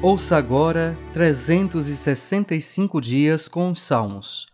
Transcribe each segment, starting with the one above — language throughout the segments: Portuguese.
Ouça agora 365 dias com os Salmos.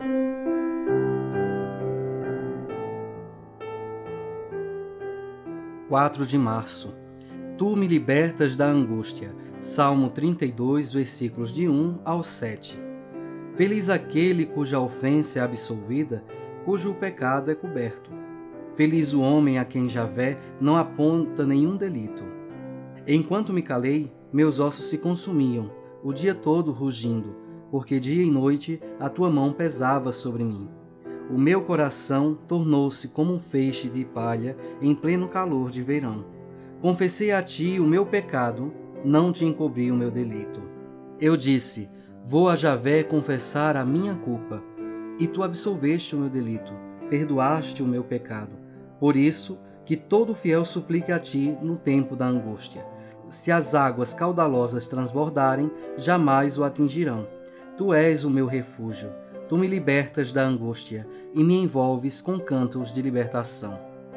(4 de março). Tu me libertas da angústia. Salmo 32, versículos de 1 ao 7. Feliz aquele cuja ofensa é absolvida, cujo pecado é coberto. Feliz o homem a quem Javé não aponta nenhum delito. Enquanto me calei, meus ossos se consumiam, o dia todo rugindo, porque dia e noite a tua mão pesava sobre mim. O meu coração tornou-se como um feixe de palha em pleno calor de verão. Confessei a ti o meu pecado, não te encobri o meu delito. Eu disse, vou a Javé confessar a minha culpa. E tu absolveste o meu delito, perdoaste o meu pecado. Por isso, que todo fiel suplique a ti no tempo da angústia. Se as águas caudalosas transbordarem, jamais o atingirão. Tu és o meu refúgio. Tu me libertas da angústia e me envolves com cantos de libertação.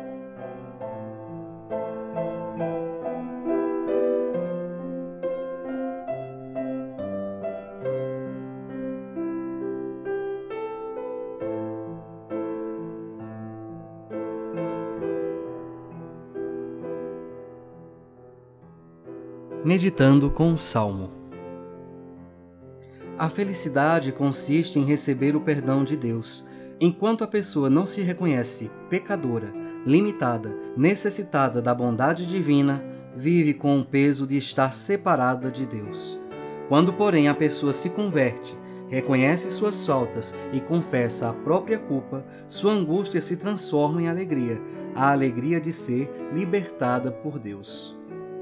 Meditando com o Salmo. A felicidade consiste em receber o perdão de Deus. Enquanto a pessoa não se reconhece pecadora, limitada, necessitada da bondade divina, vive com o peso de estar separada de Deus. Quando, porém, a pessoa se converte, reconhece suas faltas e confessa a própria culpa, sua angústia se transforma em alegria, a alegria de ser libertada por Deus.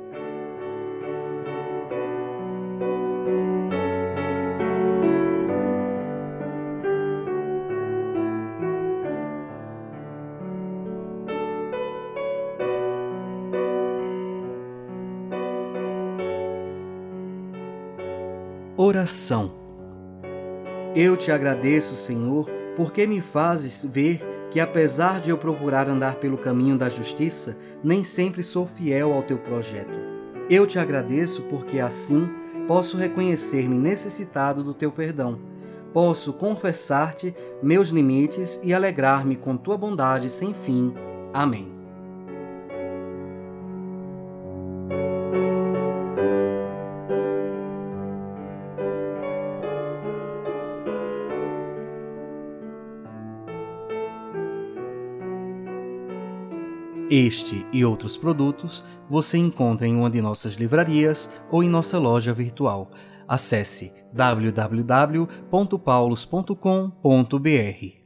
Oração. Eu te agradeço, Senhor, porque me fazes ver que, apesar de eu procurar andar pelo caminho da justiça, nem sempre sou fiel ao teu projeto. Eu te agradeço porque, assim, posso reconhecer-me necessitado do teu perdão. Posso confessar-te meus limites e alegrar-me com tua bondade sem fim. Amém. Este e outros produtos você encontra em uma de nossas livrarias ou em nossa loja virtual. Acesse www.paulos.com.br.